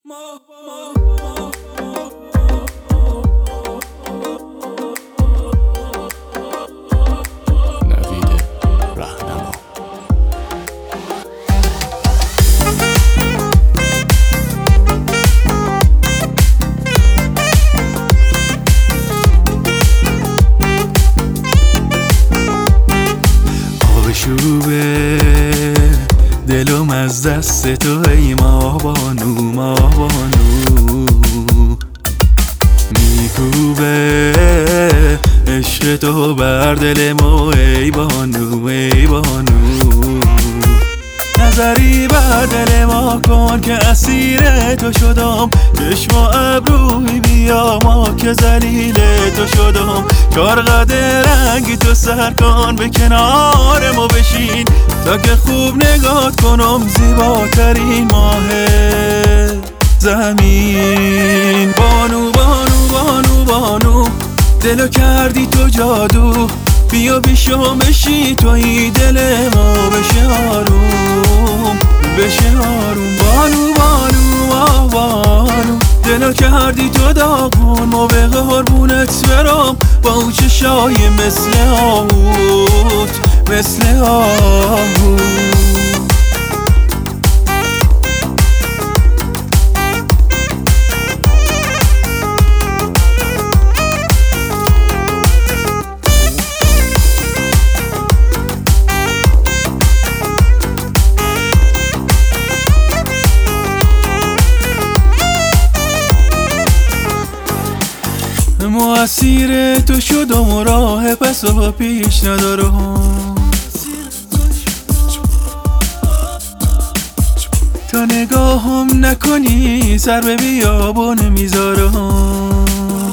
نوید رهنما. آبشوبه دلم از دست تو ای ما بانو ما بانو میکوبه عشق تو بر دل ما ای بانو ای بانو نظری بر دل ما کن که اسیر تو شدم چشم و ابروی بیا ما که ذلیل تو شدم چار قد رنگی تو سر کن به کنار ما بشین تا که خوب نگات کنم زیباترین ماه زمین بانو بانو بانو بانو دلو کردی تو جادو بیا بیشم بشی توی دل ما بشه آروم بشه آروم بانو بانو بانو دلو کردی تو داغون ما به قربونت برم با اون چشای مثل آهوت مثل آهوت ما اسیر تو شدم و راه پس و پیش ندارم تا نگاهم نکنی سر به بیابون میذارم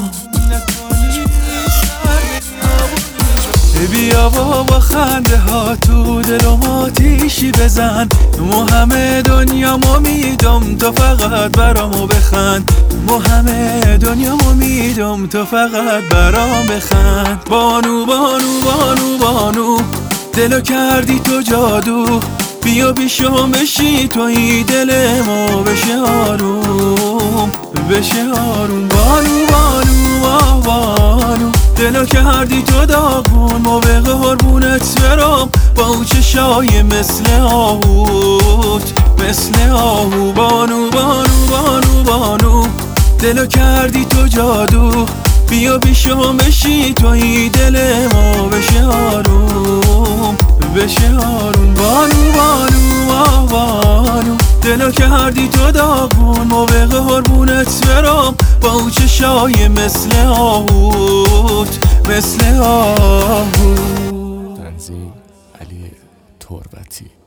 بیا بابا خنده ها تو دلم آتیشی بزن مو همه دنیامو میدم تو فقط برامو بخند مو همه دنیامو میدم تو فقط برام بخند بانو بانو بانو بانو دلو کردی تو جادو بیا بیشم بشی توی دل ما بشه آروم بشه آروم بانو بانو بانو دلو کردی تو داغون ما به قربونت برم با اون چشای مثل آهوت مثل آهو بانو بانو بانو بانو دلو کردی تو جادو بیا بیشم بشی توی دل ما بشه آروم بشه آروم بانو بانو بانو دلو کردی تو داغون ما به قربونت برم با اون چشای مثل آهوت مثل آهوت تنظیم علی تربتی.